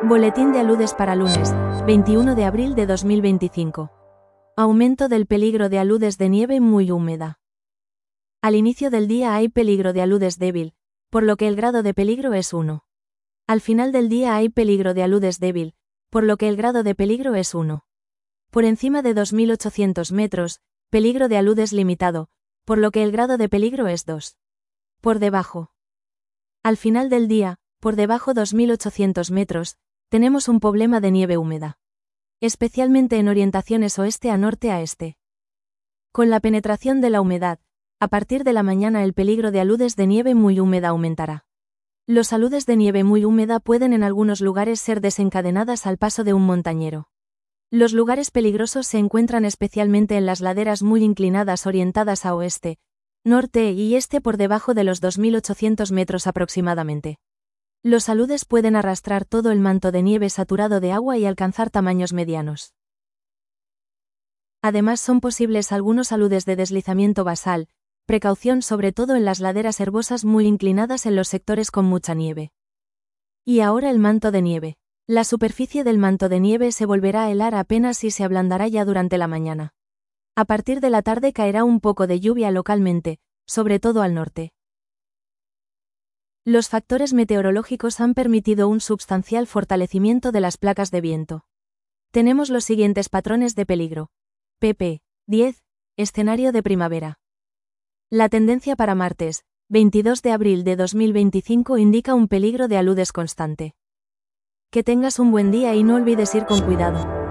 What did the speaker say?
Boletín de aludes para lunes, 21 de abril de 2025. Aumento del peligro de aludes de nieve muy húmeda. Al inicio del día hay peligro de aludes débil, por lo que el grado de peligro es 1. Al final del día hay peligro de aludes débil, por lo que el grado de peligro es 1. Por encima de 2.800 metros, peligro de aludes limitado, por lo que el grado de peligro es 2. Por debajo. Al final del día, por debajo 2.800 metros, tenemos un problema de nieve húmeda. Especialmente en orientaciones oeste a norte a este. Con la penetración de la humedad, a partir de la mañana el peligro de aludes de nieve muy húmeda aumentará. Los aludes de nieve muy húmeda pueden en algunos lugares ser desencadenadas al paso de un montañero. Los lugares peligrosos se encuentran especialmente en las laderas muy inclinadas orientadas a oeste, norte y este por debajo de los 2.800 metros aproximadamente. Los aludes pueden arrastrar todo el manto de nieve saturado de agua y alcanzar tamaños medianos. Además son posibles algunos aludes de deslizamiento basal, precaución sobre todo en las laderas herbosas muy inclinadas en los sectores con mucha nieve. Y ahora el manto de nieve. La superficie del manto de nieve se volverá a helar apenas y se ablandará ya durante la mañana. A partir de la tarde caerá un poco de lluvia localmente, sobre todo al norte. Los factores meteorológicos han permitido un sustancial fortalecimiento de las placas de viento. Tenemos los siguientes patrones de peligro. pp. 10. Escenario de primavera. La tendencia para martes, 22 de abril de 2025 indica un peligro de aludes constante. Que tengas un buen día y no olvides ir con cuidado.